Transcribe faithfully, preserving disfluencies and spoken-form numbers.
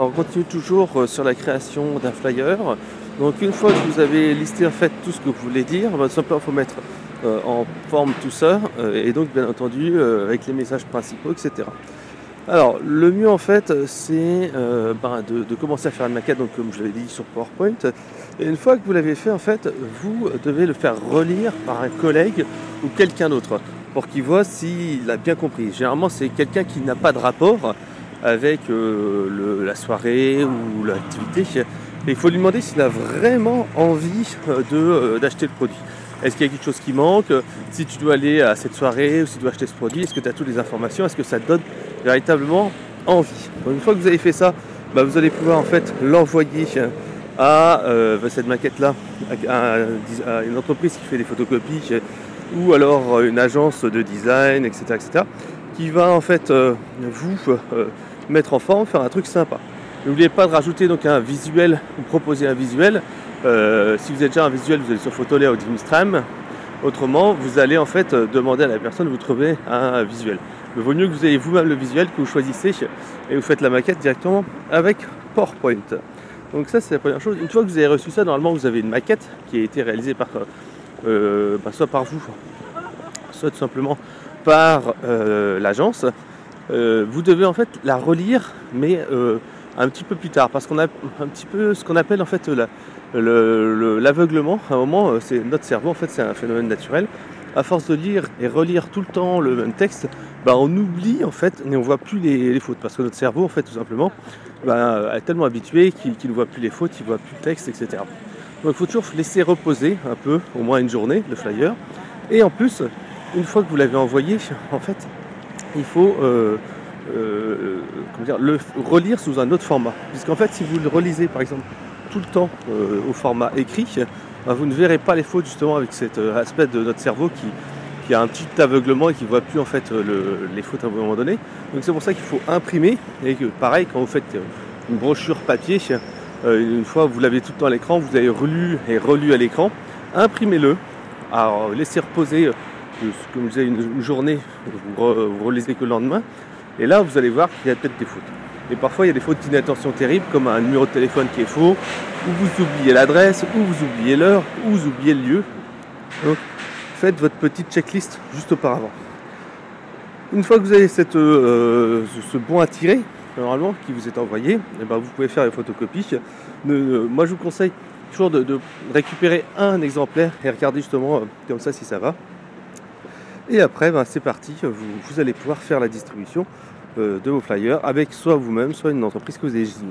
On continue toujours euh, sur la création d'un flyer. Donc une fois que vous avez listé en fait tout ce que vous voulez dire, bah, tout simplement il faut mettre euh, en forme tout ça euh, et donc bien entendu euh, avec les messages principaux, et cetera. Alors le mieux en fait c'est euh, ben, de, de commencer à faire une maquette, donc comme je l'avais dit sur PowerPoint. Et une fois que vous l'avez fait en fait, vous devez le faire relire par un collègue ou quelqu'un d'autre pour qu'il voit s'il a bien compris. Généralement c'est quelqu'un qui n'a pas de rapport avec euh, le, la soirée ou l'activité. Et il faut lui demander s'il a vraiment envie euh, de, euh, d'acheter le produit. Est-ce qu'il y a quelque chose qui manque? Si tu dois aller à cette soirée ou si tu dois acheter ce produit, est-ce que tu as toutes les informations? Est-ce que ça te donne véritablement envie? Donc, une fois que vous avez fait ça, bah, vous allez pouvoir en fait l'envoyer à euh, cette maquette-là, à, à une entreprise qui fait des photocopies ou alors une agence de design, et cetera, et cetera, qui va en fait euh, vous euh, mettre en forme, faire un truc sympa. N'oubliez pas de rajouter donc un visuel, ou proposer un visuel. Euh, si vous êtes déjà un visuel, vous allez sur Photolay ou Dreamstream. Autrement, vous allez en fait demander à la personne de vous trouver un visuel. Il vaut mieux que vous ayez vous-même le visuel, que vous choisissez et vous faites la maquette directement avec PowerPoint. Donc ça c'est la première chose. Une fois que vous avez reçu ça, normalement vous avez une maquette qui a été réalisée par, euh, bah, soit par vous, soit tout simplement par euh, l'agence. Euh, vous devez en fait la relire, mais euh, un petit peu plus tard, parce qu'on a un petit peu ce qu'on appelle en fait la, le, le, l'aveuglement. À un moment, c'est notre cerveau, en fait, c'est un phénomène naturel. À force de lire et relire tout le temps le même texte, bah, on oublie en fait, et on voit plus les, les fautes, parce que notre cerveau, en fait, tout simplement, bah, est tellement habitué qu'il, qu'il ne voit plus les fautes, il ne voit plus le texte, et cetera. Donc, il faut toujours laisser reposer un peu, au moins une journée, le flyer. Et en plus, une fois que vous l'avez envoyé, en fait, il faut euh, euh, comment dire, le relire sous un autre format. Puisqu'en fait, si vous le relisez par exemple tout le temps euh, au format écrit, ben, vous ne verrez pas les fautes justement avec cet euh, aspect de notre cerveau qui, qui a un petit aveuglement et qui ne voit plus en fait le, les fautes à un moment donné. Donc c'est pour ça qu'il faut imprimer et que pareil quand vous faites une brochure papier, euh, une fois vous l'avez tout le temps à l'écran, vous avez relu et relu à l'écran, imprimez-le, alors laissez reposer comme je disais, une, une journée, vous, re, vous relisez que le lendemain, et là vous allez voir qu'il y a peut-être des fautes. Et parfois il y a des fautes d'inattention terribles, comme un numéro de téléphone qui est faux, ou vous oubliez l'adresse, ou vous oubliez l'heure, ou vous oubliez le lieu. Donc faites votre petite checklist juste auparavant. Une fois que vous avez cette, euh, ce bon à tirer, normalement, qui vous est envoyé, et ben vous pouvez faire les photocopies. Ne, euh, moi je vous conseille toujours de, de récupérer un exemplaire et regarder justement euh, comme ça si ça va. Et après, ben, c'est parti, vous, vous allez pouvoir faire la distribution euh, de vos flyers avec soit vous-même, soit une entreprise que vous avez désignée.